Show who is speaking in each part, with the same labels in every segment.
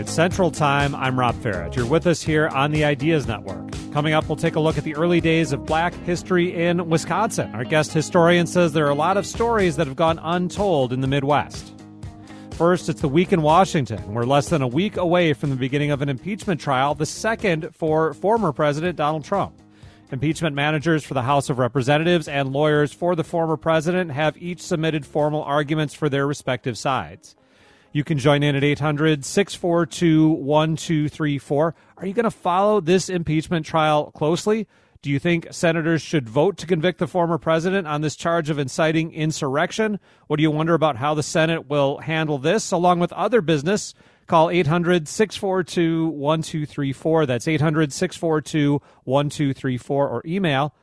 Speaker 1: It's Central Time. I'm Rob Farrett. You're with us here on the Ideas Network. Coming up, we'll take a look at the early days of Black history in Wisconsin. Our guest historian says there are a lot of stories that have gone untold in the Midwest. First, it's the week in Washington. We're less than a week away from the beginning of an impeachment trial, the second for former President Donald Trump. Impeachment managers for the House of Representatives and lawyers for the former president have each submitted formal arguments for their respective sides. You can join in at 800-642-1234. Are you going to follow this impeachment trial closely? Do you think senators should vote to convict the former president on this charge of inciting insurrection? What do you wonder about how the Senate will handle this, along with other business? Call 800-642-1234. That's 800-642-1234, or email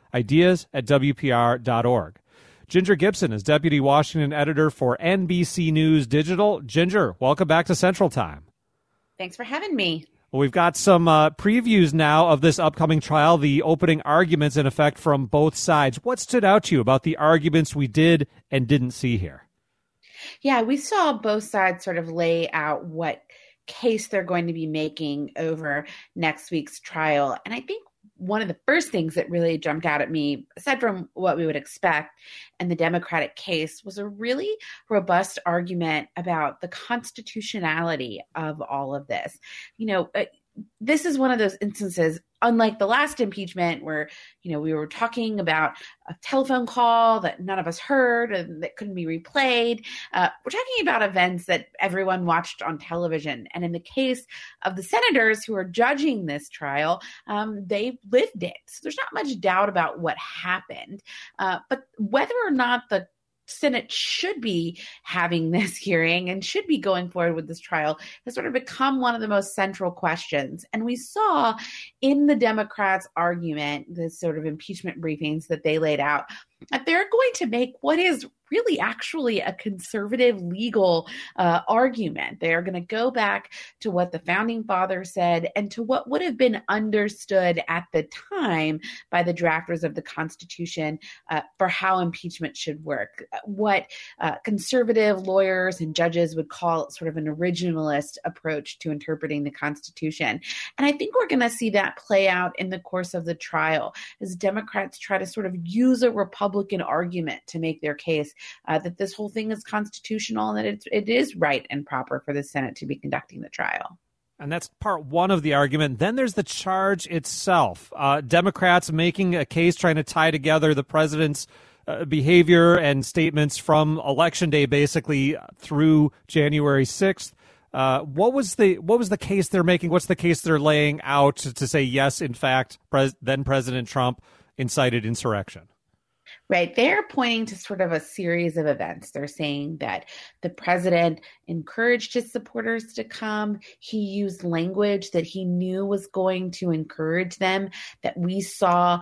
Speaker 1: ideas@wpr.org. Ginger Gibson is Deputy Washington Editor for NBC News Digital. Ginger, welcome back to Central Time.
Speaker 2: Thanks for having me.
Speaker 1: Well, we've got some previews now of this upcoming trial, the opening arguments in effect from both sides. What stood out to you about the arguments we did and didn't see here?
Speaker 2: Yeah, we saw both sides sort of lay out what case they're going to be making over next week's trial. And I think one of the first things that really jumped out at me, aside from what we would expect in the Democratic case, was a really robust argument about the constitutionality of all of this. You know, this is one of those instances, unlike the last impeachment where, you know, we were talking about a telephone call that none of us heard and that couldn't be replayed. We're talking about events that everyone watched on television. And in the case of the senators who are judging this trial, they lived it. So there's not much doubt about what happened. But whether or not the Senate should be having this hearing and should be going forward with this trial has sort of become one of the most central questions. And we saw in the Democrats' argument, the sort of impeachment briefings that they laid out, that they're going to make what is really actually a conservative legal argument. They are going to go back to what the founding fathers said and to what would have been understood at the time by the drafters of the Constitution for how impeachment should work. What conservative lawyers and judges would call sort of an originalist approach to interpreting the Constitution. And I think we're going to see that play out in the course of the trial as Democrats try to sort of use a Republican argument to make their case that this whole thing is constitutional and that it is right and proper for the Senate to be conducting the trial.
Speaker 1: And that's part one of the argument. Then there's the charge itself. Democrats making a case trying to tie together the president's behavior and statements from Election Day basically through January 6th. What was the case they're making? What's the case they're laying out to say, yes, in fact, then President Trump incited insurrection?
Speaker 2: Right. They're pointing to sort of a series of events. They're saying that the president encouraged his supporters to come. He used language that he knew was going to encourage them, that we saw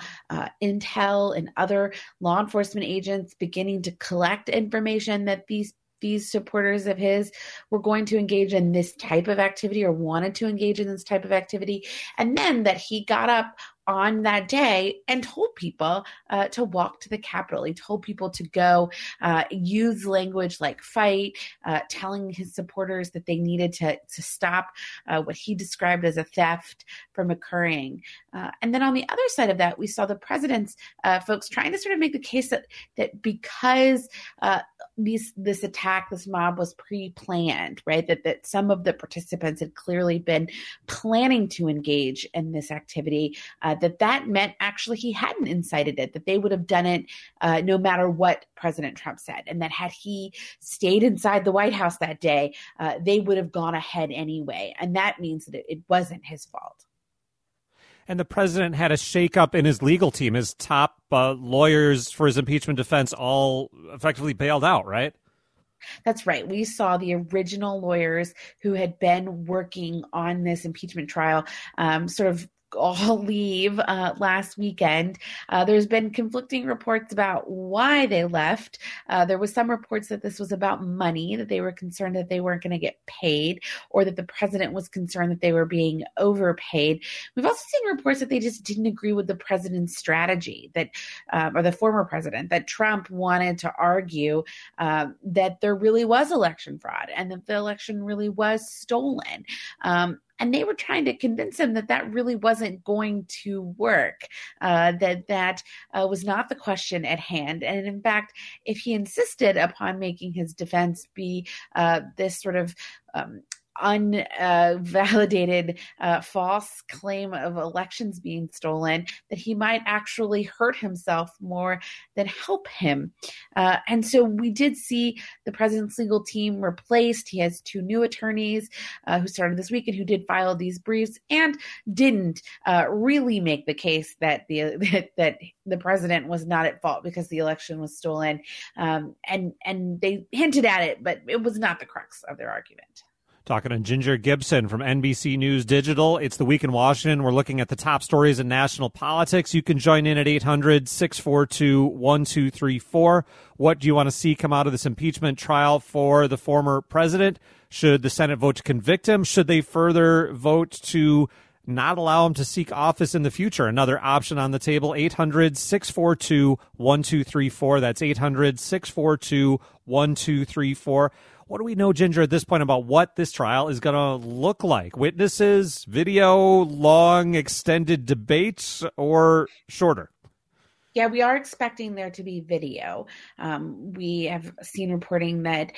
Speaker 2: intel and other law enforcement agents beginning to collect information that these supporters of his were going to engage in this type of activity or wanted to engage in this type of activity. And then that he got up on that day and told people to walk to the Capitol. He told people to go use language like fight, telling his supporters that they needed to stop what he described as a theft from occurring. And then on the other side of that, we saw the president's folks trying to sort of make the case that because this attack, this mob was pre-planned, right? That some of the participants had clearly been planning to engage in this activity, that meant actually he hadn't incited it, that they would have done it no matter what President Trump said, and that had he stayed inside the White House that day, they would have gone ahead anyway. And that means that it wasn't his fault.
Speaker 1: And the president had a shakeup in his legal team. His top lawyers for his impeachment defense all effectively bailed out, right?
Speaker 2: That's right. We saw the original lawyers who had been working on this impeachment trial sort of all leave last weekend. There's been conflicting reports about why they left. There was some reports that this was about money, that they were concerned that they weren't going to get paid, or that the president was concerned that they were being overpaid. We've also seen reports that they just didn't agree with the president's strategy, that or the former president, that Trump wanted to argue that there really was election fraud and that the election really was stolen. And they were trying to convince him that that really wasn't going to work, that was not the question at hand. And in fact, if he insisted upon making his defense be this sort of unvalidated false claim of elections being stolen, that he might actually hurt himself more than help him. And so we did see the president's legal team replaced. He has 2 new attorneys who started this week and who did file these briefs and didn't really make the case that that the president was not at fault because the election was stolen. And they hinted at it, but it was not the crux of their argument.
Speaker 1: Talking to Ginger Gibson from NBC News Digital. It's the Week in Washington. We're looking at the top stories in national politics. You can join in at 800-642-1234. What do you want to see come out of this impeachment trial for the former president? Should the Senate vote to convict him? Should they further vote to not allow him to seek office in the future? Another option on the table, 800-642-1234. That's 800-642-1234. What do we know, Ginger, at this point about what this trial is going to look like? Witnesses, video, long, extended debates, or shorter?
Speaker 2: Yeah, we are expecting there to be video. We have seen reporting that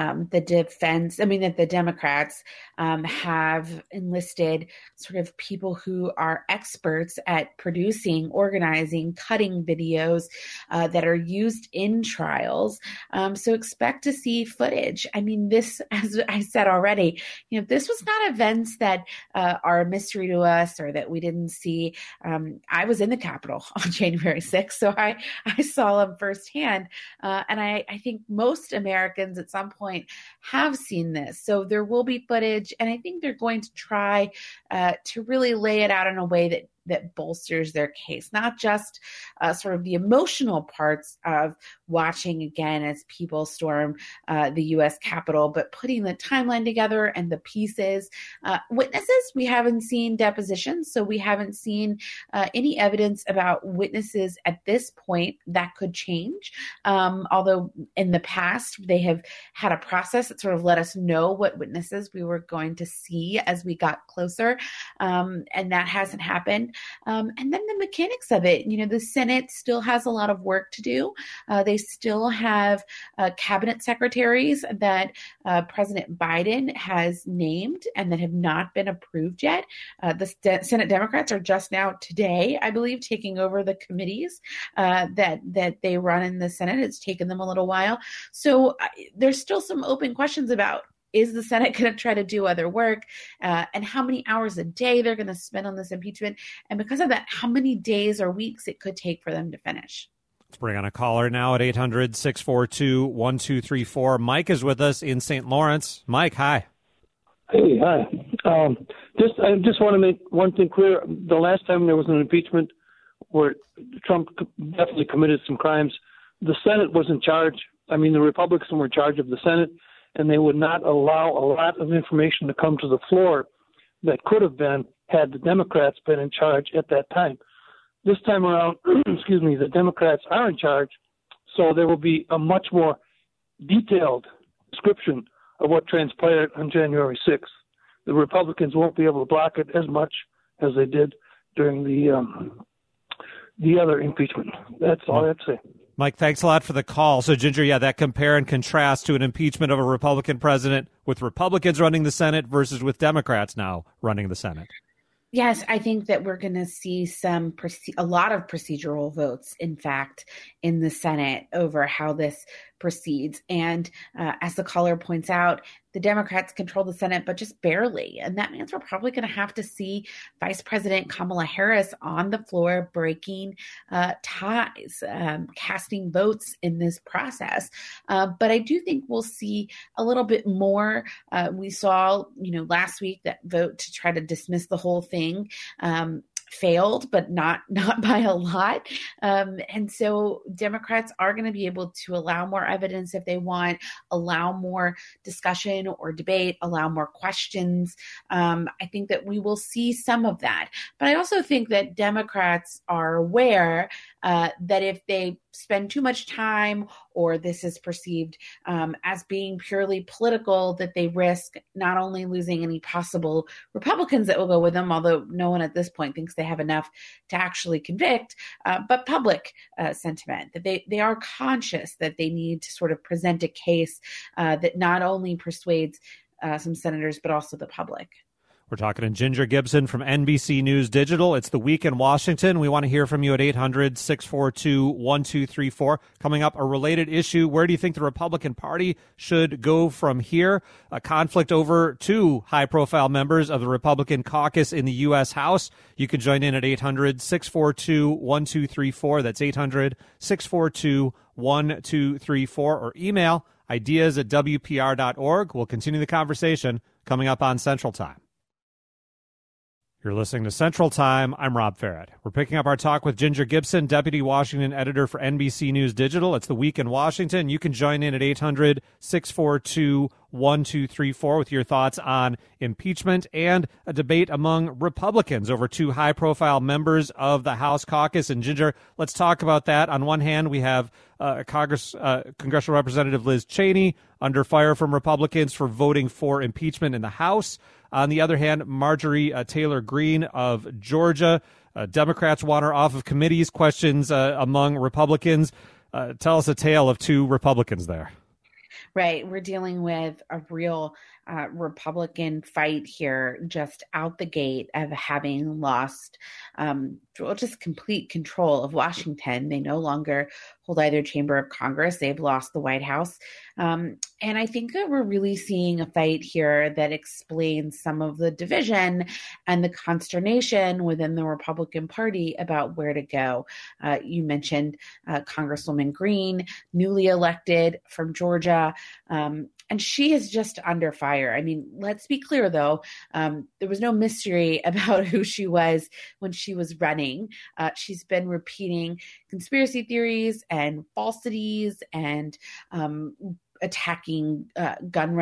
Speaker 2: that the Democrats have enlisted sort of people who are experts at producing, organizing, cutting videos that are used in trials. So expect to see footage. I mean, this, as I said already, this was not events that are a mystery to us or that we didn't see. I was in the Capitol on January 6th. So I saw them firsthand. And I think most Americans at some point have seen this. So there will be footage. And I think they're going to try to really lay it out in a way that bolsters their case, not just sort of the emotional parts of watching again as people storm the U.S. Capitol, but putting the timeline together and the pieces. Witnesses, we haven't seen depositions, so we haven't seen any evidence about witnesses at this point. That could change. Although in the past, they have had a process that sort of let us know what witnesses we were going to see as we got closer, and that hasn't happened. And then the mechanics of it, the Senate still has a lot of work to do. They still have cabinet secretaries that President Biden has named and that have not been approved yet. The Senate Democrats are just now today, I believe, taking over the committees that they run in the Senate. It's taken them a little while. So there's still some open questions about, is the Senate going to try to do other work, and how many hours a day they're going to spend on this impeachment? And because of that, how many days or weeks it could take for them to finish?
Speaker 1: Let's bring on a caller now at 800-642-1234. Mike is with us in St. Lawrence. Mike, hi.
Speaker 3: Hey, hi. I just want to make one thing clear. The last time there was an impeachment where Trump definitely committed some crimes, the Senate was in charge. I mean, the Republicans were in charge of the Senate, and they would not allow a lot of information to come to the floor that could have been had the Democrats been in charge at that time. This time around, the Democrats are in charge, so there will be a much more detailed description of what transpired on January 6th. The Republicans won't be able to block it as much as they did during the other impeachment. That's all I have to say.
Speaker 1: Mike, thanks a lot for the call. So, Ginger, that compare and contrast to an impeachment of a Republican president with Republicans running the Senate versus with Democrats now running the Senate.
Speaker 2: Yes, I think that we're going to see a lot of procedural votes, in fact, in the Senate over how this proceeds. And as the caller points out, the Democrats control the Senate, but just barely. And that means we're probably going to have to see Vice President Kamala Harris on the floor breaking ties, casting votes in this process. But I do think we'll see a little bit more. We saw, last week that vote to try to dismiss the whole thing failed, but not by a lot. And so Democrats are going to be able to allow more evidence if they want, allow more discussion or debate, allow more questions. I think that we will see some of that. But I also think that Democrats are aware that if they spend too much time, or this is perceived as being purely political, that they risk not only losing any possible Republicans that will go with them, although no one at this point thinks they have enough to actually convict, but public sentiment, that they are conscious that they need to sort of present a case that not only persuades some senators, but also the public.
Speaker 1: We're talking to Ginger Gibson from NBC News Digital. It's the week in Washington. We want to hear from you at 800-642-1234. Coming up, a related issue. Where do you think the Republican Party should go from here? A conflict over two high-profile members of the Republican caucus in the U.S. House. You can join in at 800-642-1234. That's 800-642-1234. Or email ideas@wpr.org. We'll continue the conversation coming up on Central Time. You're listening to Central Time. I'm Rob Farrett. We're picking up our talk with Ginger Gibson, Deputy Washington Editor for NBC News Digital. It's the week in Washington. You can join in at 800-642-1234 with your thoughts on impeachment and a debate among Republicans over two high-profile members of the House caucus. And Ginger, let's talk about that. On one hand, we have Congressional Representative Liz Cheney under fire from Republicans for voting for impeachment in the House. On the other hand, Marjorie Taylor Greene of Georgia. Democrats want her off of committees. Questions among Republicans. Tell us a tale of two Republicans there.
Speaker 2: Right. We're dealing with a real Republican fight here, just out the gate of having lost just complete control of Washington. They no longer hold either chamber of Congress. They've lost the White House. And I think that we're really seeing a fight here that explains some of the division and the consternation within the Republican Party about where to go. You mentioned Congresswoman Greene, newly elected from Georgia. And she is just under fire. I mean, let's be clear, though. There was no mystery about who she was when she was running. She's been repeating conspiracy theories and falsities and attacking gun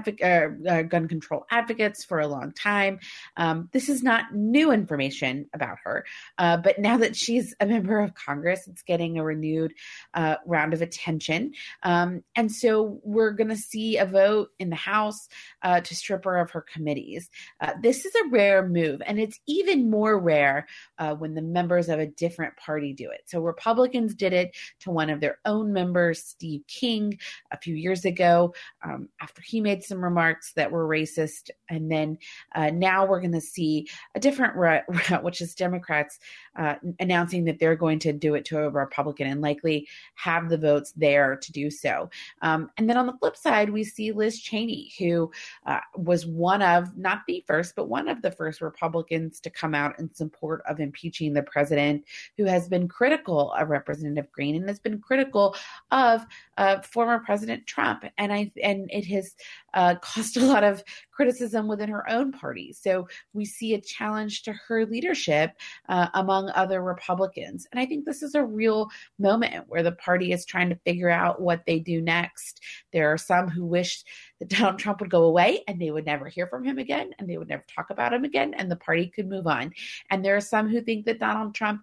Speaker 2: control advocates for a long time. This is not new information about her, but now that she's a member of Congress, it's getting a renewed round of attention. And so we're going to see a vote in the House to strip her of her committees. This is a rare move, and it's even more rare when the members of a different party do it. So Republicans did it to one of their own members, Steve King, a few years ago, after he made some remarks that were racist. And then now we're going to see a different route, which is Democrats announcing that they're going to do it to a Republican and likely have the votes there to do so. And then on the flip side, we see Liz Cheney, who was one of, not the first, but one of the first Republicans to come out in support of impeaching the president, who has been critical of Representative Greene and has been critical of former President Trump. And it has caused a lot of criticism within her own party. So we see a challenge to her leadership among other Republicans. And I think this is a real moment where the party is trying to figure out what they do next. There are some who wish that Donald Trump would go away and they would never hear from him again and they would never talk about him again and the party could move on. And there are some who think that Donald Trump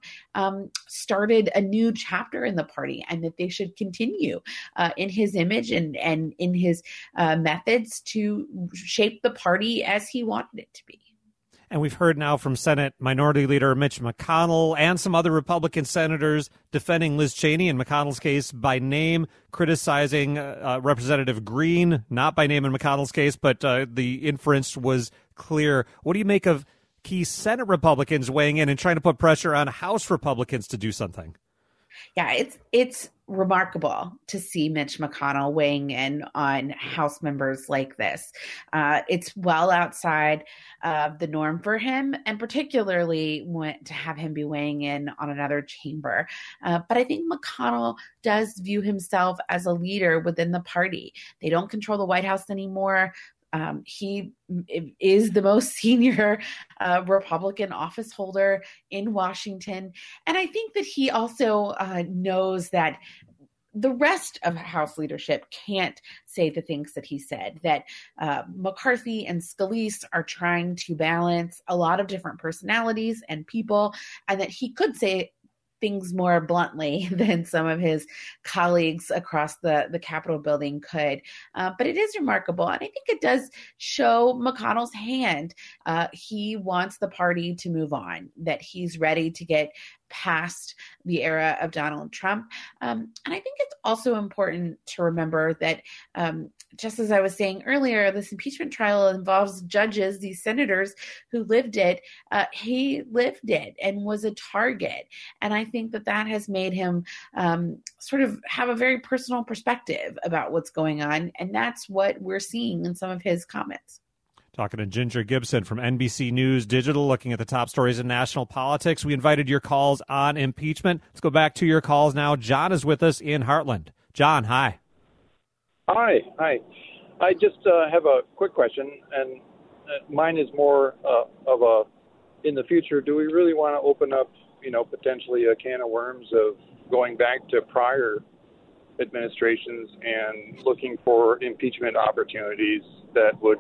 Speaker 2: started a new chapter in the party and that they should continue in his image and in his methods to shape the party as he wanted it to be.
Speaker 1: And we've heard now from Senate Minority Leader Mitch McConnell and some other Republican senators defending Liz Cheney, in McConnell's case by name, criticizing Representative Greene, not by name in McConnell's case, but the inference was clear. What do you make of key Senate Republicans weighing in and trying to put pressure on House Republicans to do something?
Speaker 2: Yeah, it's remarkable to see Mitch McConnell weighing in on House members like this. It's well outside of the norm for him, and particularly to have him be weighing in on another chamber. But I think McConnell does view himself as a leader within the party. They don't control the White House anymore. He is the most senior Republican office holder in Washington. And I think that he also knows that the rest of House leadership can't say the things that he said, that McCarthy and Scalise are trying to balance a lot of different personalities and people, and that he could say things more bluntly than some of his colleagues across the Capitol building could. But it is remarkable. And I think it does show McConnell's hand. He wants the party to move on, that he's ready to get past the era of Donald Trump. And I think it's also important to remember that, just as I was saying earlier, this impeachment trial involves judges, these senators who lived it. He lived it and was a target. And I think that has made him sort of have a very personal perspective about what's going on. And that's what we're seeing in some of his comments.
Speaker 1: Talking to Ginger Gibson from NBC News Digital, looking at the top stories in national politics. We invited your calls on impeachment. Let's go back to your calls now. John is with us in Heartland. John, hi.
Speaker 4: Hi. I just have a quick question, and mine is more of a, in the future, do we really want to open up, potentially a can of worms of going back to prior administrations and looking for impeachment opportunities that would,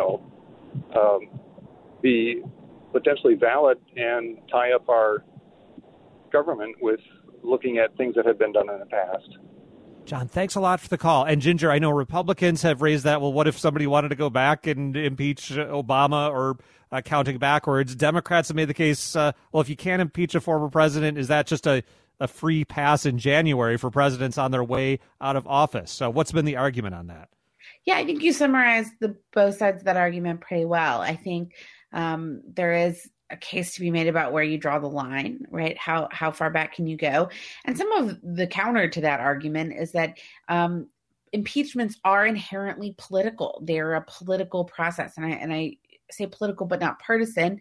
Speaker 4: be potentially valid and tie up our government with looking at things that have been done in the past?
Speaker 1: John, thanks a lot for the call. And Ginger, I know Republicans have raised that. Well, what if somebody wanted to go back and impeach Obama or counting backwards? Democrats have made the case, if you can't impeach a former president, is that just a free pass in January for presidents on their way out of office? So what's been the argument on that?
Speaker 2: Yeah, I think you summarized both sides of that argument pretty well. I think there is a case to be made about where you draw the line, right? How far back can you go? And some of the counter to that argument is that impeachments are inherently political. They're a political process. And I say political, but not partisan.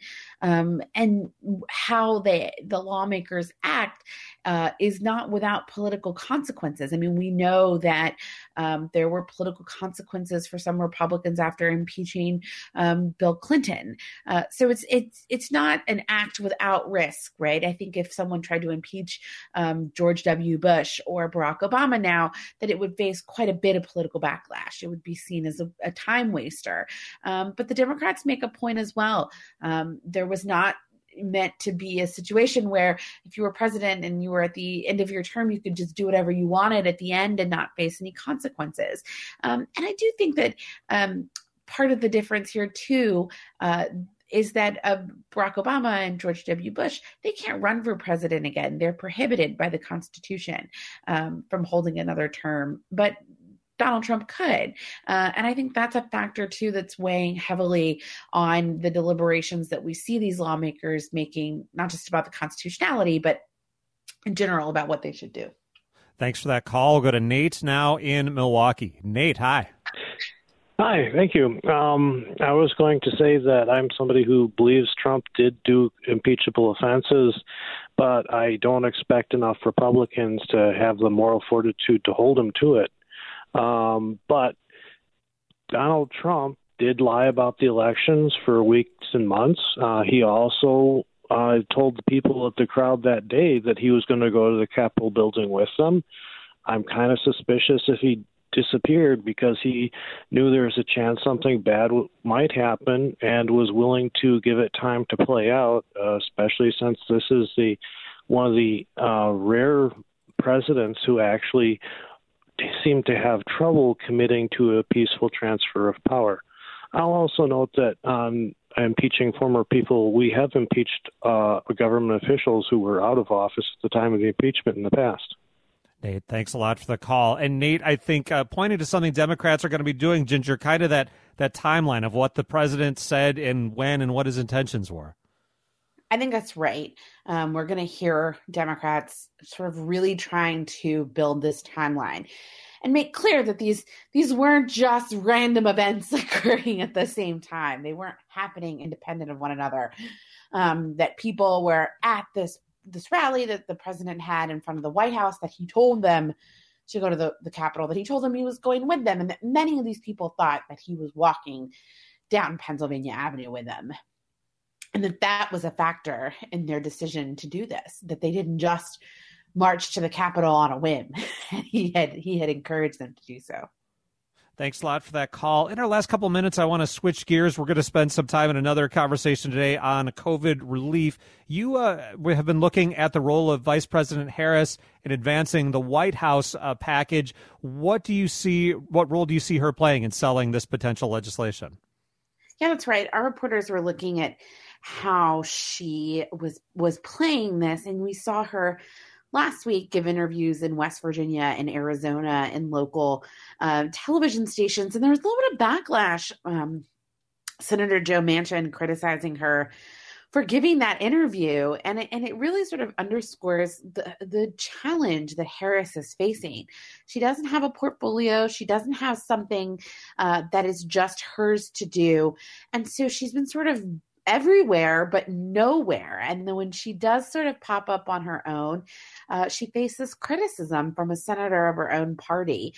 Speaker 2: And how the lawmakers act is not without political consequences. I mean, we know that there were political consequences for some Republicans after impeaching Bill Clinton. So it's not an act without risk, right? I think if someone tried to impeach George W. Bush or Barack Obama now, that it would face quite a bit of political backlash. It would be seen as a time waster. But the Democrats make a point as well. There was not meant to be a situation where if you were president and you were at the end of your term, you could just do whatever you wanted at the end and not face any consequences. And I do think that part of the difference here too is that Barack Obama and George W. Bush, they can't run for president again. They're prohibited by the Constitution from holding another term. But Donald Trump could. And I think that's a factor, too, that's weighing heavily on the deliberations that we see these lawmakers making, not just about the constitutionality, but in general about what they should do.
Speaker 1: Thanks for that call. We'll go to Nate now in Milwaukee. Nate, hi.
Speaker 5: Hi, thank you. I was going to say that I'm somebody who believes Trump did do impeachable offenses, but I don't expect enough Republicans to have the moral fortitude to hold him to it. But Donald Trump did lie about the elections for weeks and months. He also told the people at the crowd that day that he was going to go to the Capitol building with them. I'm kind of suspicious if he disappeared because he knew there was a chance something bad might happen and was willing to give it time to play out, especially since this is one of the rare presidents who actually seem to have trouble committing to a peaceful transfer of power. I'll also note that on impeaching former people, we have impeached government officials who were out of office at the time of the impeachment in the past.
Speaker 1: Nate, thanks a lot for the call. And Nate, I think pointing to something Democrats are going to be doing, Ginger, kind of that timeline of what the president said and when and what his intentions were.
Speaker 2: I think that's right. We're going to hear Democrats sort of really trying to build this timeline and make clear that these weren't just random events occurring at the same time. They weren't happening independent of one another. That people were at this rally that the president had in front of the White House, that he told them to go to the Capitol, that he told them he was going with them, and that many of these people thought that he was walking down Pennsylvania Avenue with them. And that was a factor in their decision to do this, that they didn't just march to the Capitol on a whim. He had encouraged them to do so.
Speaker 1: Thanks a lot for that call. In our last couple of minutes, I want to switch gears. We're going to spend some time in another conversation today on COVID relief. You we have been looking at the role of Vice President Harris in advancing the White House package. What role do you see her playing in selling this potential legislation?
Speaker 2: Yeah, that's right. Our reporters were looking at how she was playing this, and we saw her last week give interviews in West Virginia and Arizona and local television stations, and there was a little bit of backlash. Senator Joe Manchin criticizing her for giving that interview, and it really sort of underscores the challenge that Harris is facing. She doesn't have a portfolio. She doesn't have something that is just hers to do, and so she's been sort of everywhere but nowhere. And then when she does sort of pop up on her own, she faces criticism from a senator of her own party.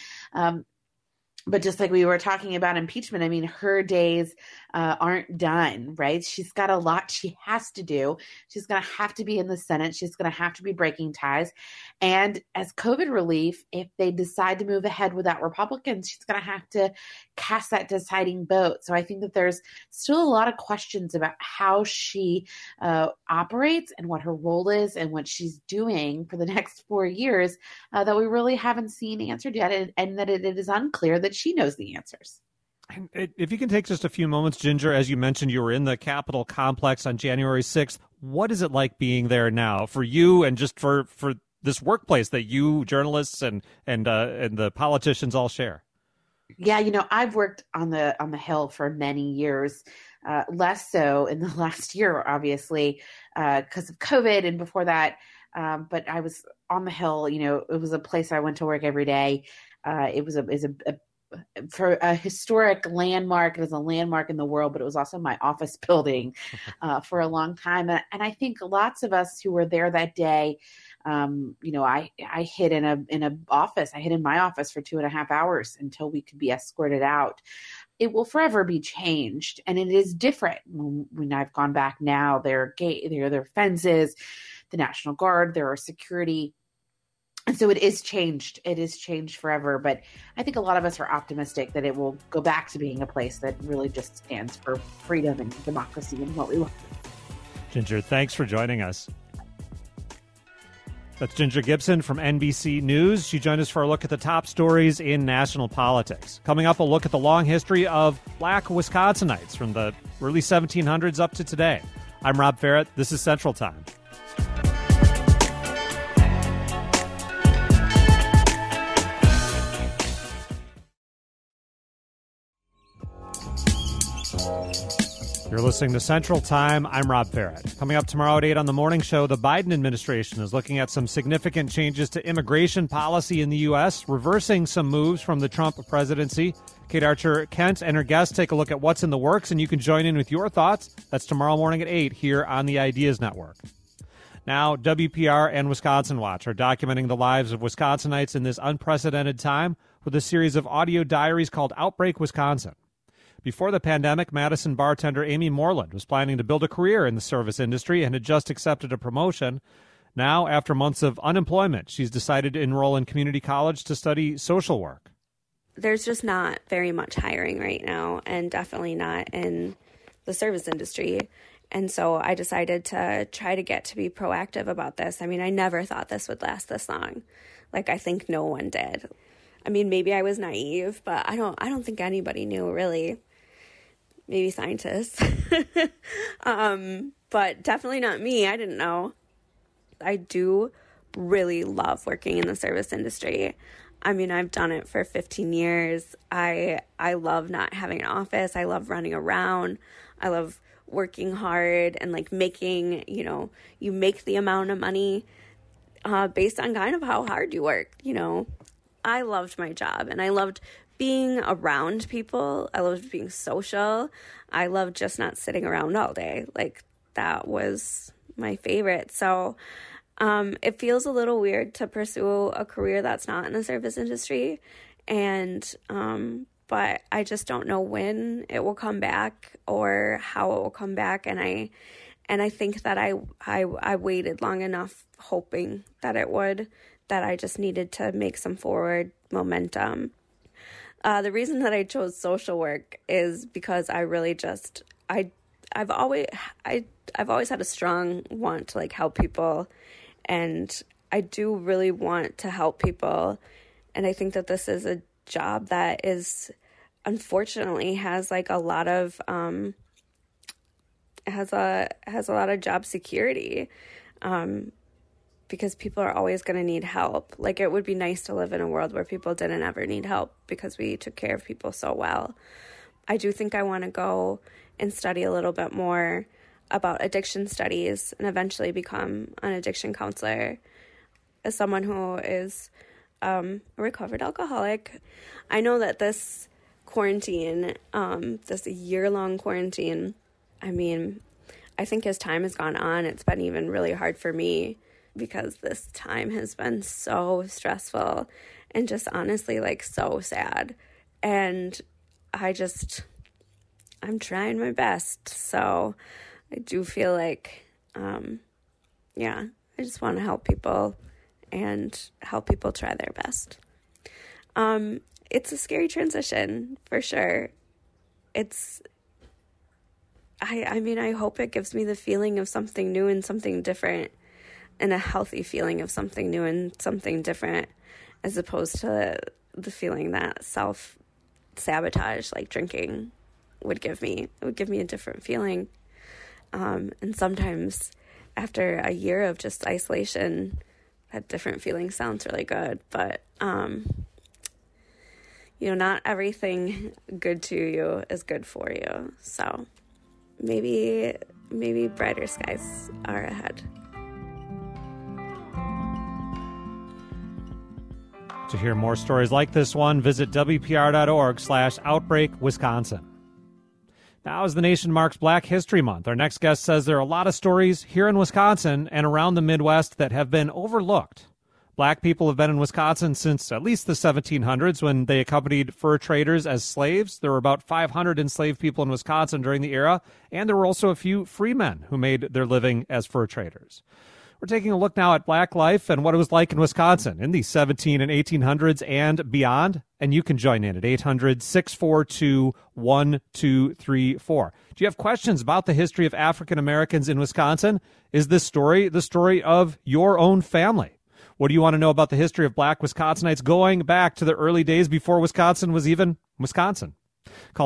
Speaker 2: But just like we were talking about impeachment, I mean, her days aren't done, right? She's got a lot she has to do. She's going to have to be in the Senate. She's going to have to be breaking ties. And as COVID relief, if they decide to move ahead without Republicans, she's going to have to cast that deciding vote. So I think that there's still a lot of questions about how she operates and what her role is and what she's doing for the next 4 years that we really haven't seen answered yet, and that it is unclear that she knows the answers.
Speaker 1: If you can take just a few moments, Ginger, as you mentioned, you were in the Capitol complex on January 6th. What is it like being there now for you and just for this workplace that you journalists and the politicians all share?
Speaker 2: Yeah, I've worked on the Hill for many years, less so in the last year, obviously, because of COVID and before that. But I was on the Hill. It was a place I went to work every day. It was for a historic landmark. It was a landmark in the world, but it was also my office building for a long time. And I think lots of us who were there that day, I hid in a office. I hid in my office for 2.5 hours until we could be escorted out. It will forever be changed, and it is different when I've gone back now. There are fences, the National Guard, there are security. And so it is changed. It is changed forever. But I think a lot of us are optimistic that it will go back to being a place that really just stands for freedom and democracy and what we want.
Speaker 1: Ginger, thanks for joining us. That's Ginger Gibson from NBC News. She joined us for a look at the top stories in national politics. Coming up, a look at the long history of Black Wisconsinites from the early 1700s up to today. I'm Rob Ferret. This is Central Time. You're listening to Central Time. I'm Rob Ferret. Coming up tomorrow at 8 on the morning show, the Biden administration is looking at some significant changes to immigration policy in the U.S., reversing some moves from the Trump presidency. Kate Archer-Kent and her guests take a look at what's in the works, and you can join in with your thoughts. That's tomorrow morning at 8 here on the Ideas Network. Now, WPR and Wisconsin Watch are documenting the lives of Wisconsinites in this unprecedented time with a series of audio diaries called Outbreak Wisconsin. Before the pandemic, Madison bartender Amy Moreland was planning to build a career in the service industry and had just accepted a promotion. Now, after months of unemployment, she's decided to enroll in community college to study social work.
Speaker 6: There's just not very much hiring right now, and definitely not in the service industry. And so I decided to try to get to be proactive about this. I mean, I never thought this would last this long. Like, I think no one did. I mean, maybe I was naive, but I don't think anybody knew, really. Maybe scientists, but definitely not me. I didn't know. I do really love working in the service industry. I mean, I've done it for 15 years. I love not having an office. I love running around. I love working hard and making, you make the amount of money based on kind of how hard you work. I loved my job, and I loved being around people. I loved being social. I loved just not sitting around all day. That was my favorite. So It feels a little weird to pursue a career that's not in the service industry. And, but I just don't know when it will come back or how it will come back. And I think that I waited long enough hoping that it would, that I just needed to make some forward momentum. The reason that I chose social work is because I really just, I've always had a strong want to like help people, and I do really want to help people. And I think that this is a job that is, unfortunately, has like a lot of, has a lot of job security, because people are always going to need help. Like, it would be nice to live in a world where people didn't ever need help because we took care of people so well. I do think I want to go and study a little bit more about addiction studies and eventually become an addiction counselor. As someone who is a recovered alcoholic, I know that this quarantine, this year-long quarantine, I mean, I think as time has gone on, it's been even really hard for me because this time has been so stressful and just honestly like so sad. And I'm trying my best. So I do feel like, I just want to help people and help people try their best. It's a scary transition for sure. I hope it gives me the feeling of something new and something different, and a healthy feeling of something new and something different, as opposed to the feeling that self-sabotage, like drinking, would give me. It would give me a different feeling. And sometimes after a year of just isolation, that different feeling sounds really good. But, not everything good to you is good for you. So maybe brighter skies are ahead.
Speaker 1: To hear more stories like this one, visit WPR.org/OutbreakWisconsin. Now, as the nation marks Black History Month, our next guest says there are a lot of stories here in Wisconsin and around the Midwest that have been overlooked. Black people have been in Wisconsin since at least the 1700s, when they accompanied fur traders as slaves. There were about 500 enslaved people in Wisconsin during the era, and there were also a few free men who made their living as fur traders. We're taking a look now at Black life and what it was like in Wisconsin in the 17 and 1800s and beyond. And you can join in at 800-642-1234. Do you have questions about the history of African Americans in Wisconsin? Is this story the story of your own family? What do you want to know about the history of Black Wisconsinites going back to the early days before Wisconsin was even Wisconsin? Call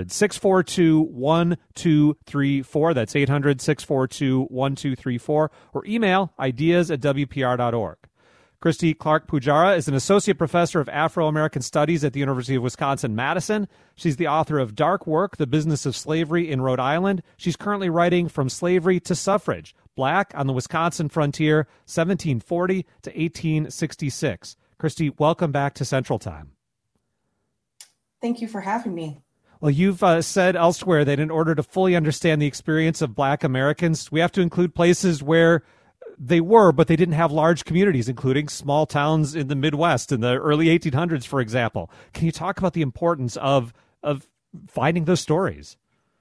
Speaker 1: 800-642-1234. That's 800-642-1234. Or email ideas@wpr.org. Christy Clark Pujara is an associate professor of Afro-American Studies at the University of Wisconsin-Madison. She's the author of Dark Work, The Business of Slavery in Rhode Island. She's currently writing From Slavery to Suffrage, Black on the Wisconsin Frontier, 1740 to 1866. Christy, welcome back to Central Time.
Speaker 7: Thank you for having me.
Speaker 1: Well, you've said elsewhere that in order to fully understand the experience of Black Americans, we have to include places where they were, but they didn't have large communities, including small towns in the Midwest in the early 1800s, for example. Can you talk about the importance of finding those stories?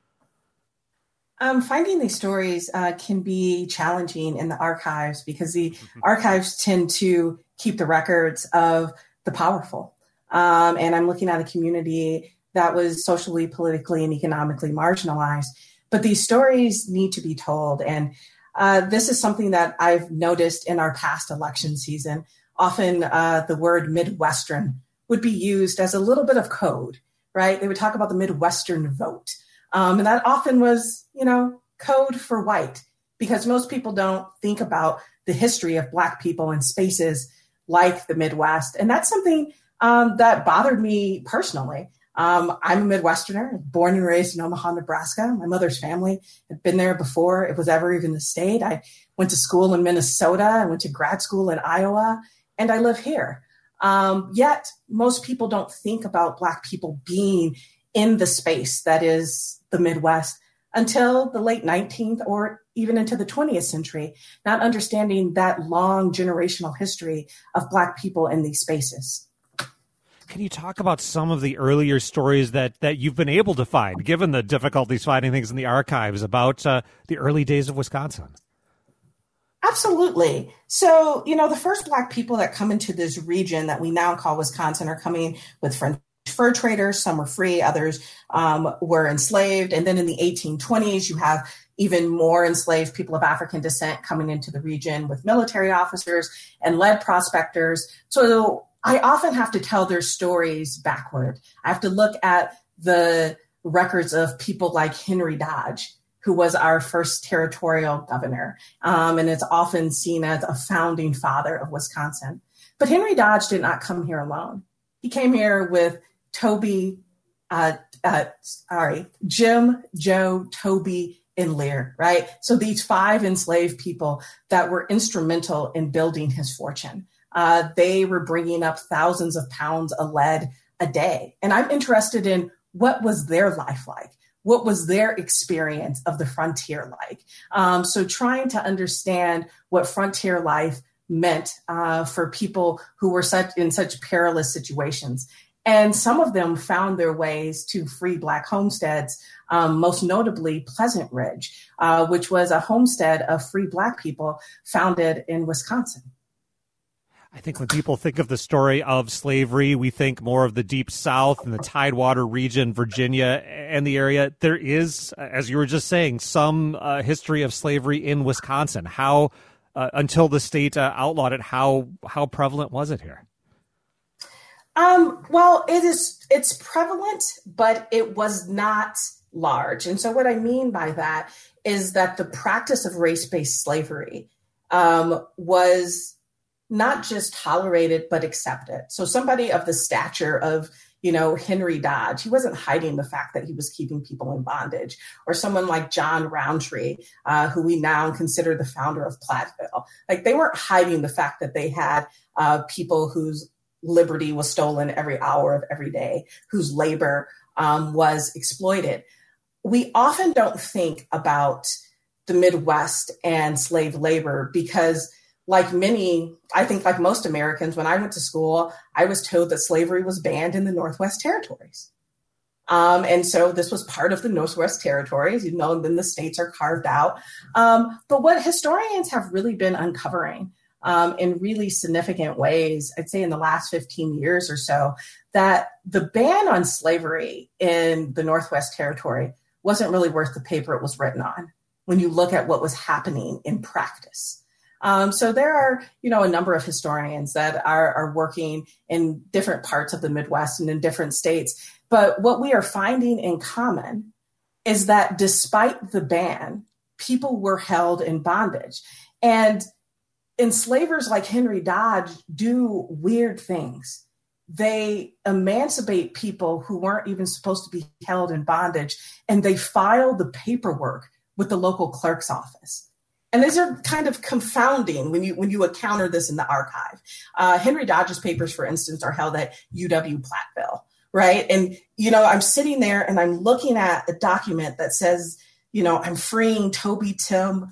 Speaker 7: Finding these stories can be challenging in the archives because the archives tend to keep the records of the powerful. And I'm looking at a community that was socially, politically, and economically marginalized. But these stories need to be told. And this is something that I've noticed in our past election season. Often the word Midwestern would be used as a little bit of code, right? They would talk about the Midwestern vote. And that often was, code for white, because most people don't think about the history of Black people in spaces like the Midwest. And that's something that bothered me personally. I'm a Midwesterner, born and raised in Omaha, Nebraska. My mother's family had been there before it was ever even the state. I went to school in Minnesota. I went to grad school in Iowa, and I live here. Yet most people don't think about Black people being in the space that is the Midwest until the late 19th or even into the 20th century, not understanding that long generational history of Black people in these spaces.
Speaker 1: Can you talk about some of the earlier stories that you've been able to find, given the difficulties finding things in the archives, about the early days of Wisconsin?
Speaker 7: Absolutely. So, the first Black people that come into this region that we now call Wisconsin are coming with French fur traders. Some were free, others were enslaved. And then in the 1820s, you have even more enslaved people of African descent coming into the region with military officers and lead prospectors. So I often have to tell their stories backward. I have to look at the records of people like Henry Dodge, who was our first territorial governor, and is often seen as a founding father of Wisconsin. But Henry Dodge did not come here alone. He came here with Jim, Joe, Toby, and Lear, right? So these 5 enslaved people that were instrumental in building his fortune. They were bringing up thousands of pounds of lead a day. And I'm interested in what was their life like? What was their experience of the frontier like? So trying to understand what frontier life meant for people who were in such perilous situations. And some of them found their ways to free Black homesteads, most notably Pleasant Ridge, which was a homestead of free Black people founded in Wisconsin.
Speaker 1: I think when people think of the story of slavery, we think more of the Deep South and the Tidewater region, Virginia and the area. There is, as you were just saying, some history of slavery in Wisconsin. How, until the state outlawed it, how prevalent was it here?
Speaker 7: Well, it's prevalent, but it was not large. And so what I mean by that is that the practice of race-based slavery was not just tolerated, but accepted. So somebody of the stature of, Henry Dodge, he wasn't hiding the fact that he was keeping people in bondage, or someone like John Roundtree, who we now consider the founder of Platteville. Like, they weren't hiding the fact that they had people whose liberty was stolen every hour of every day, whose labor was exploited. We often don't think about the Midwest and slave labor because, like most Americans, when I went to school, I was told that slavery was banned in the Northwest Territories. And so this was part of the Northwest Territories, then the states are carved out. But what historians have really been uncovering in really significant ways, I'd say in the last 15 years or so, that the ban on slavery in the Northwest Territory wasn't really worth the paper it was written on when you look at what was happening in practice. So there are, a number of historians that are working in different parts of the Midwest and in different states. But what we are finding in common is that despite the ban, people were held in bondage. And enslavers like Henry Dodge do weird things. They emancipate people who weren't even supposed to be held in bondage, and they file the paperwork with the local clerk's office. And these are kind of confounding when you encounter this in the archive. Henry Dodge's papers, for instance, are held at UW-Platteville, right? And, I'm sitting there and I'm looking at a document that says, I'm freeing Toby, Tom,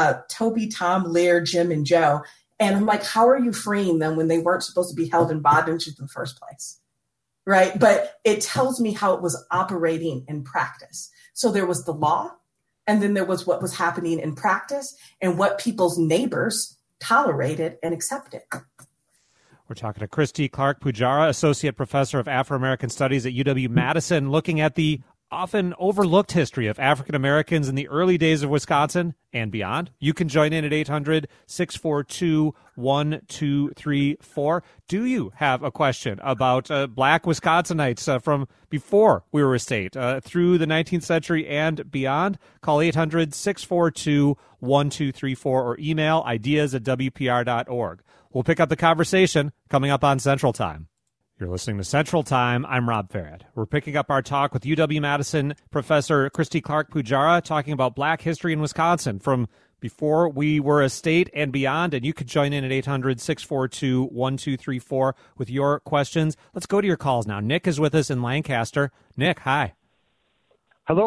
Speaker 7: Lear, Jim, and Joe. And I'm like, how are you freeing them when they weren't supposed to be held in bondage in the first place, right? But it tells me how it was operating in practice. So there was the law, and then there was what was happening in practice and what people's neighbors tolerated and accepted.
Speaker 1: We're talking to Christy Clark-Pujara, Associate Professor of Afro-American Studies at UW-Madison, looking at the often overlooked history of African Americans in the early days of Wisconsin and beyond. You can join in at 800-642-1234. Do you have a question about Black Wisconsinites from before we were a state, through the 19th century and beyond? Call 800-642-1234 or email ideas@wpr.org. We'll pick up the conversation coming up on Central Time. You're listening to Central Time. I'm Rob Farrett. We're picking up our talk with UW-Madison Professor Christy Clark-Pujara, talking about Black history in Wisconsin from before we were a state and beyond. And you could join in at 800-642-1234 with your questions. Let's go to your calls now. Nick is with us in Lancaster. Nick, hi.
Speaker 8: Hello.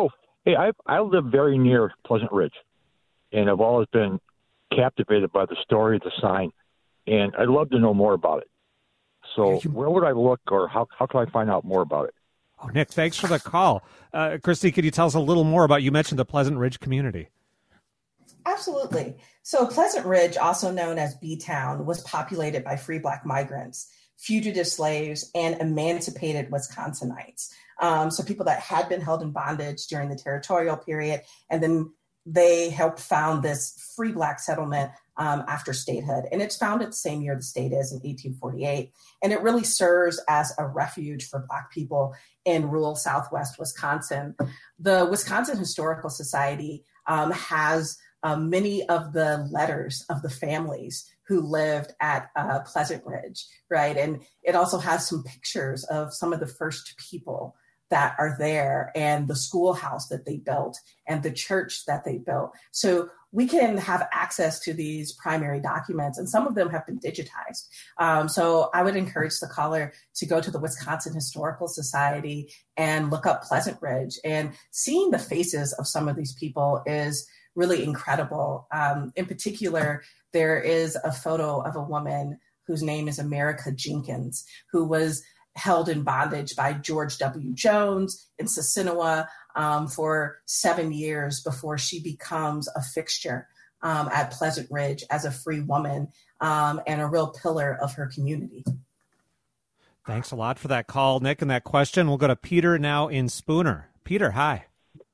Speaker 8: Hey, I live very near Pleasant Ridge, and I've always been captivated by the story, the sign, and I'd love to know more about it. So where would I look, or how can I find out more about it?
Speaker 1: Oh, Nick, thanks for the call. Christy, could you tell us a little more about, you mentioned the Pleasant Ridge community?
Speaker 7: Absolutely. So Pleasant Ridge, also known as B-Town, was populated by free Black migrants, fugitive slaves, and emancipated Wisconsinites. So people that had been held in bondage during the territorial period, and then they helped found this free Black settlement after statehood. And it's founded the same year the state is, in 1848. And it really serves as a refuge for Black people in rural Southwest Wisconsin. The Wisconsin Historical Society has many of the letters of the families who lived at Pleasant Ridge, right? And it also has some pictures of some of the first people that are there, and the schoolhouse that they built, and the church that they built. So we can have access to these primary documents, and some of them have been digitized. So I would encourage the caller to go to the Wisconsin Historical Society and look up Pleasant Ridge. And seeing the faces of some of these people is really incredible. In particular, there is a photo of a woman whose name is America Jenkins, who was held in bondage by George W. Jones in Sissinewa for 7 years before she becomes a fixture at Pleasant Ridge as a free woman and a real pillar of her community.
Speaker 1: Thanks a lot for that call, Nick, and that question. We'll go to Peter now in Spooner. Peter, hi.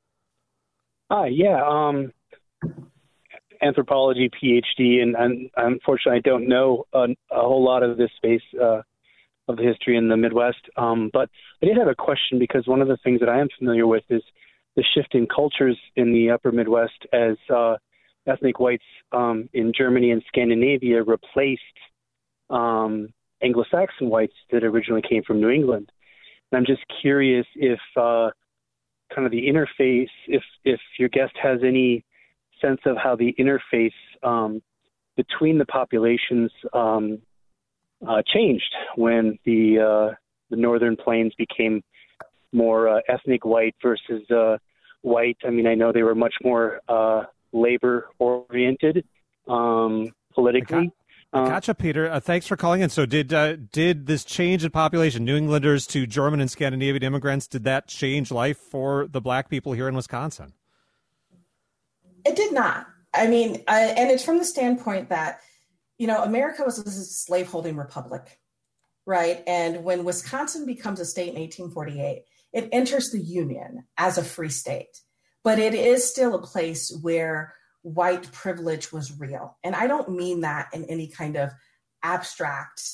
Speaker 9: Hi, yeah. Anthropology PhD, and unfortunately I don't know a whole lot of this space of the history in the Midwest. But I did have a question, because one of the things that I am familiar with is the shift in cultures in the upper Midwest as ethnic whites in Germany and Scandinavia replaced Anglo-Saxon whites that originally came from New England. And I'm just curious if kind of the interface, if your guest has any sense of how the interface between the populations changed when the northern plains became more ethnic white versus white. I mean, I know they were much more labor oriented politically.
Speaker 1: I gotcha, Peter. Thanks for calling in. So did this change in population, New Englanders to German and Scandinavian immigrants, did that change life for the Black people here in Wisconsin?
Speaker 7: It did not. I mean, and it's from the standpoint that, you know, America was a slaveholding republic, right? And when Wisconsin becomes a state in 1848, it enters the Union as a free state, but it is still a place where white privilege was real. And I don't mean that in any kind of abstract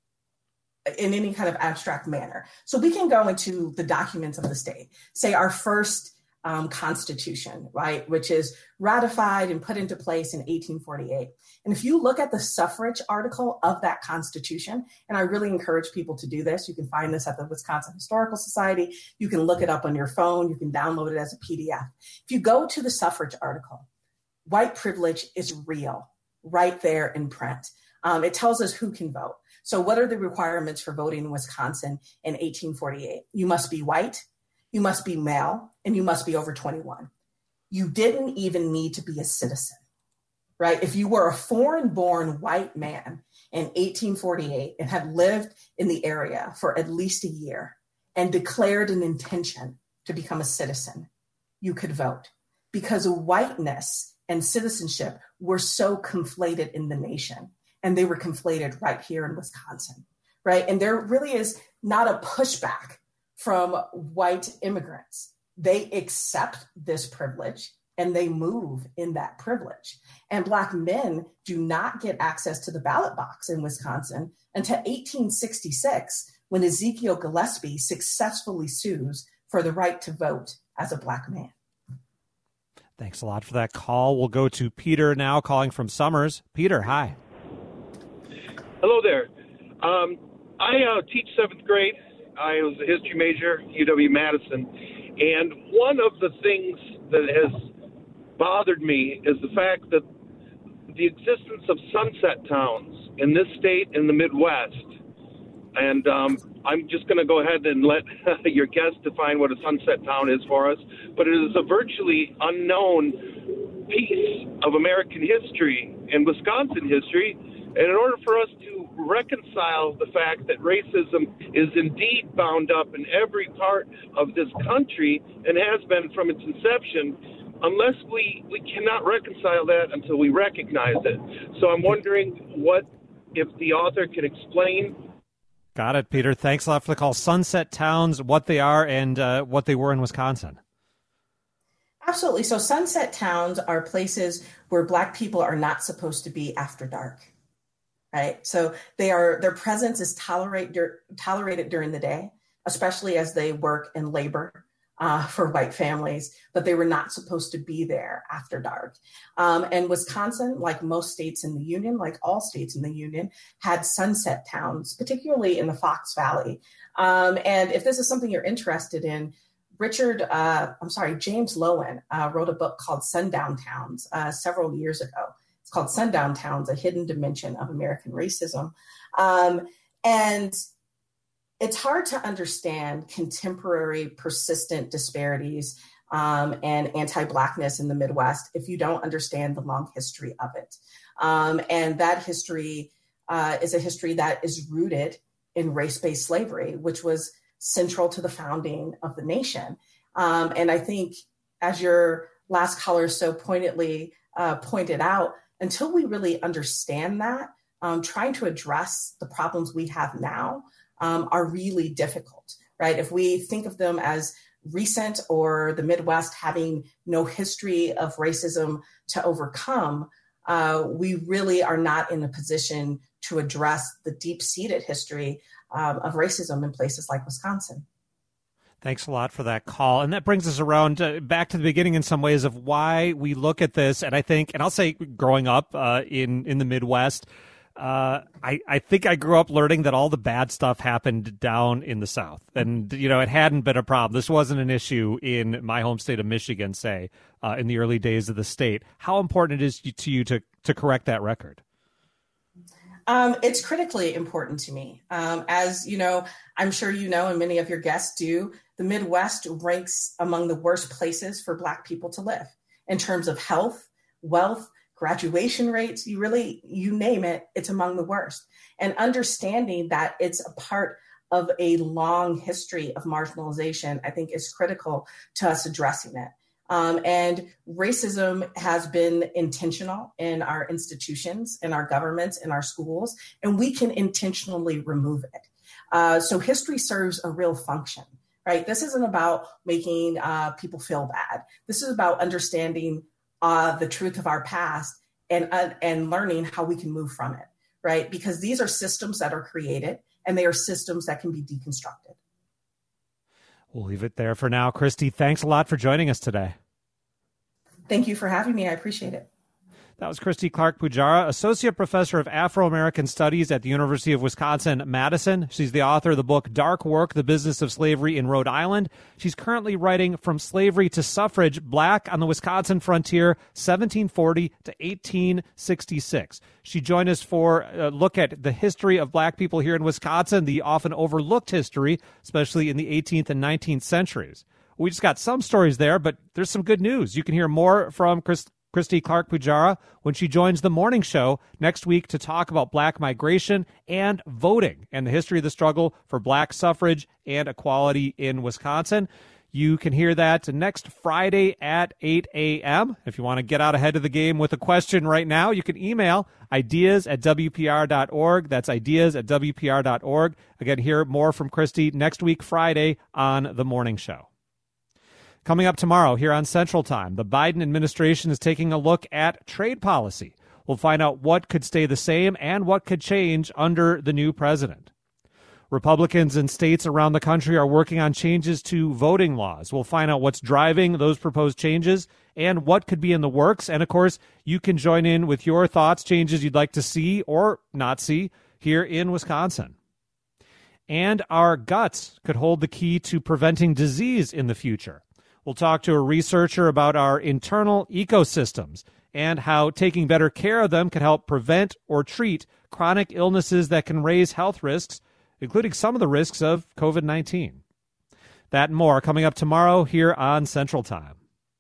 Speaker 7: manner. So we can go into the documents of the state, say our first Constitution, right, which is ratified and put into place in 1848. And if you look at the suffrage article of that Constitution, and I really encourage people to do this, you can find this at the Wisconsin Historical Society, you can look it up on your phone, you can download it as a PDF. If you go to the suffrage article, white privilege is real, right there in print. It tells us who can vote. So what are the requirements for voting in Wisconsin in 1848? You must be white, you must be male, and you must be over 21. You didn't even need to be a citizen, right? If you were a foreign-born white man in 1848 and had lived in the area for at least a year and declared an intention to become a citizen, you could vote, because whiteness and citizenship were so conflated in the nation, and they were conflated right here in Wisconsin, right? And there really is not a pushback from white immigrants. They accept this privilege and they move in that privilege. And Black men do not get access to the ballot box in Wisconsin until 1866, when Ezekiel Gillespie successfully sues for the right to vote as a Black man.
Speaker 1: Thanks a lot for that call. We'll go to Peter now, calling from Summers. Peter, hi.
Speaker 10: Hello there. I teach 7th grade. I was a history major, UW-Madison, and one of the things that has bothered me is the fact that the existence of sunset towns in this state in the Midwest And I'm just going to go ahead and let your guest define what a sunset town is for us. But it is a virtually unknown piece of American history and Wisconsin history. And in order for us to reconcile the fact that racism is indeed bound up in every part of this country and has been from its inception, unless we cannot reconcile that until we recognize it. So I'm wondering what if the author can explain.
Speaker 1: Got it, Peter. Thanks a lot for the call. Sunset towns, what they are and what they were in Wisconsin.
Speaker 7: Absolutely. So sunset towns are places where Black people are not supposed to be after dark, right? So their presence is tolerated during the day, especially as they work and labor for white families, but they were not supposed to be there after dark. And Wisconsin, like most states in the Union, like all states in the Union, had sunset towns, particularly in the Fox Valley. And if this is something you're interested in, James Loewen wrote a book called Sundown Towns several years ago. It's called Sundown Towns, A Hidden Dimension of American Racism. And it's hard to understand contemporary persistent disparities and anti-Blackness in the Midwest if you don't understand the long history of it. And that history is a history that is rooted in race-based slavery, which was central to the founding of the nation. And I think, as your last caller so pointedly pointed out, until we really understand that, trying to address the problems we have now are really difficult, right? If we think of them as recent or the Midwest having no history of racism to overcome, we really are not in a position to address the deep-seated history of racism in places like Wisconsin.
Speaker 1: Thanks a lot for that call. And that brings us around back to the beginning in some ways of why we look at this. And I think, and I'll say growing up in the Midwest, I think I grew up learning that all the bad stuff happened down in the South. And, it hadn't been a problem. This wasn't an issue in my home state of Michigan, say, in the early days of the state. How important it is to you to correct that record?
Speaker 7: It's critically important to me. As I'm sure and many of your guests do, the Midwest ranks among the worst places for Black people to live in terms of health, wealth, graduation rates. You name it, it's among the worst. And understanding that it's a part of a long history of marginalization, I think, is critical to us addressing it. And racism has been intentional in our institutions, in our governments, in our schools, and we can intentionally remove it. So history serves a real function, right? This isn't about making people feel bad. This is about understanding the truth of our past and learning how we can move from it, right? Because these are systems that are created and they are systems that can be deconstructed.
Speaker 1: We'll leave it there for now. Christy, thanks a lot for joining us today.
Speaker 7: Thank you for having me. I appreciate it.
Speaker 1: That was Christy Clark-Pujara, Associate Professor of Afro-American Studies at the University of Wisconsin-Madison. She's the author of the book Dark Work, The Business of Slavery in Rhode Island. She's currently writing From Slavery to Suffrage, Black on the Wisconsin Frontier, 1740 to 1866. She joined us for a look at the history of Black people here in Wisconsin, the often overlooked history, especially in the 18th and 19th centuries. We just got some stories there, but there's some good news. You can hear more from Christy Clark-Pujara when she joins the morning show next week to talk about Black migration and voting and the history of the struggle for Black suffrage and equality in Wisconsin. You can hear that next Friday at 8 a.m. If you want to get out ahead of the game with a question right now, you can email ideas@wpr.org. That's ideas@wpr.org. Again, hear more from Christy next week, Friday, on the morning show. Coming up tomorrow here on Central Time, the Biden administration is taking a look at trade policy. We'll find out what could stay the same and what could change under the new president. Republicans in states around the country are working on changes to voting laws. We'll find out what's driving those proposed changes and what could be in the works. And, of course, you can join in with your thoughts, changes you'd like to see or not see here in Wisconsin. And our guts could hold the key to preventing disease in the future. We'll talk to a researcher about our internal ecosystems and how taking better care of them can help prevent or treat chronic illnesses that can raise health risks including some of the risks of COVID-19. That and more coming up tomorrow here on Central Time.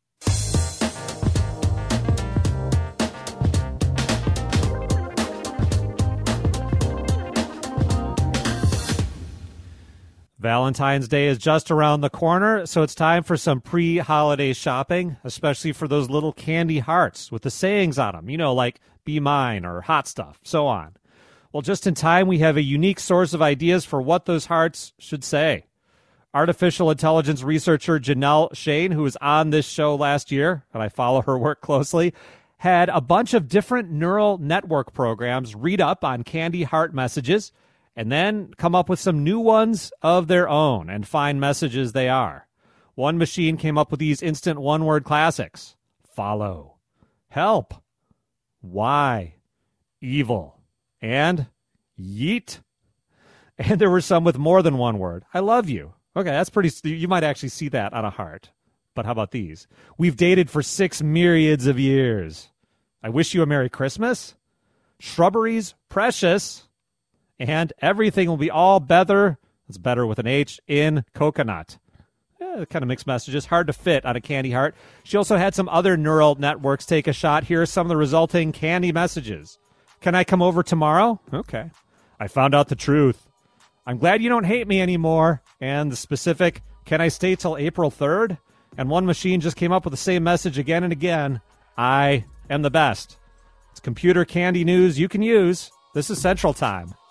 Speaker 1: Valentine's Day is just around the corner, so it's time for some pre-holiday shopping, especially for those little candy hearts with the sayings on them, like be mine or hot stuff, so on. Well, just in time, we have a unique source of ideas for what those hearts should say. Artificial intelligence researcher Janelle Shane, who was on this show last year, and I follow her work closely, had a bunch of different neural network programs read up on candy heart messages and then come up with some new ones of their own and find messages they are. One machine came up with these instant one-word classics: follow, help, why, evil, and yeet. And there were some with more than one word. I love you. Okay, that's pretty... You might actually see that on a heart. But how about these? We've dated for 6 myriads of years. I wish you a Merry Christmas. Shrubberies precious. And everything will be all better. It's better with an H in coconut. Kind of mixed messages. Hard to fit on a candy heart. She also had some other neural networks take a shot. Here are some of the resulting candy messages. Can I come over tomorrow? Okay. I found out the truth. I'm glad you don't hate me anymore. And the specific, can I stay till April 3rd? And one machine just came up with the same message again and again. I am the best. It's computer candy news you can use. This is Central Time.